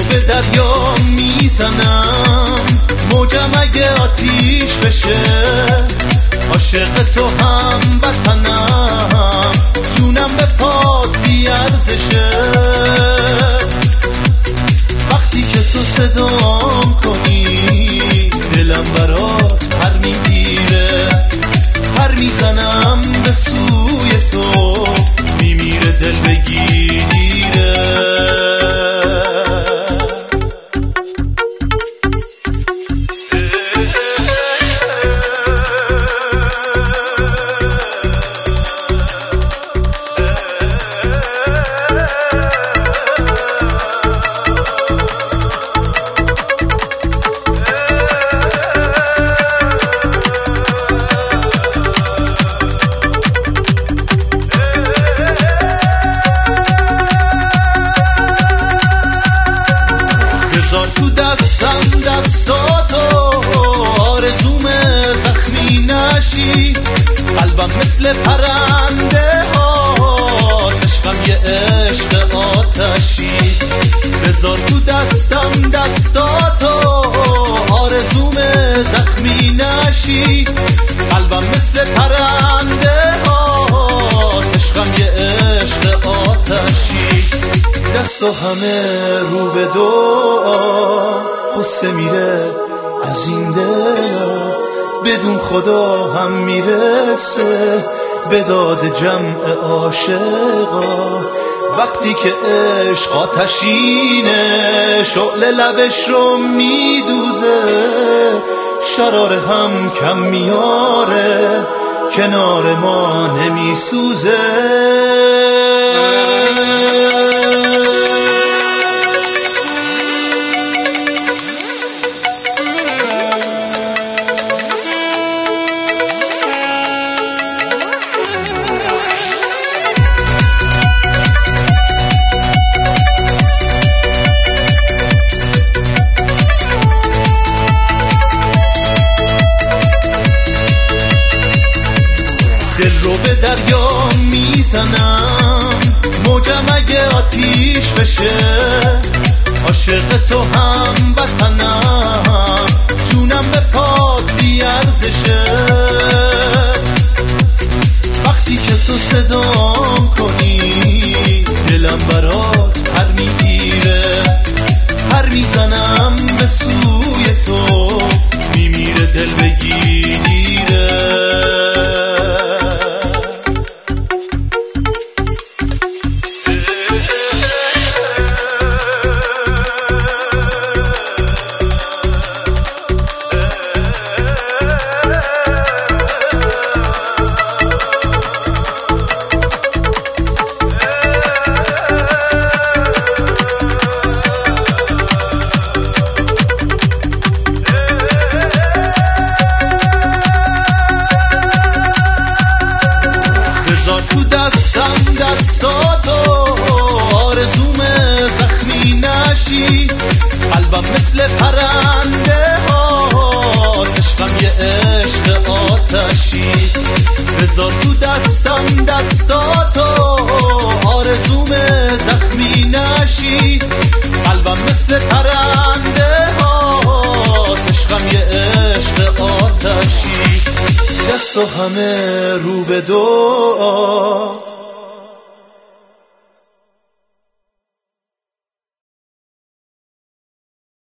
به دریا میزنم، موجم اگه آتیش بشه، عاشق تو هم وطنم، جونم به پات بیارزشه. وقتی که تو صدام کنی دلم برات پر میگیره، پر میزنم به سوی تو، میمیره دل بگیره. بذار تو دستم دستاتو، آرزوم زخمی نشی، قلبم مثل پرنده هاست، عشقم یه عشق آتشی. بذار تو دستم دستاتو، آرزوم زخمی نشی، قلبم مثل پرنده هاست، عشقم یه عشق آتشی. دست و همه رو به دعا، قصه میره از این دل، بدون خدا هم میرسه به داد جمع عاشقا. وقتی که عشق آتشینه، شعله لبش رو میدوزه، شرار هم کم میاره، کنار ما نمیسوزه. دل رو به دریا میزنم، موجم اگه آتیش بشه، عاشق تو هم وطنم، جونم به پات بیارزشه. وقتی که تو صدام کنی دلم برات پر میگیره، پر میزنم به سوی تو، میمیره دل بگیره. بذار تو دستم دستاتو، آرزوم زخمی نشی، قلبم مثل پرنده هاست، عشقم یه عشق آتشی. بذار تو دستم دستاتو، آرزوم زخمی نشی، قلبم مثل پرنده هاست، عشقم یه عشق آتشی. دست و همه رو به دعا،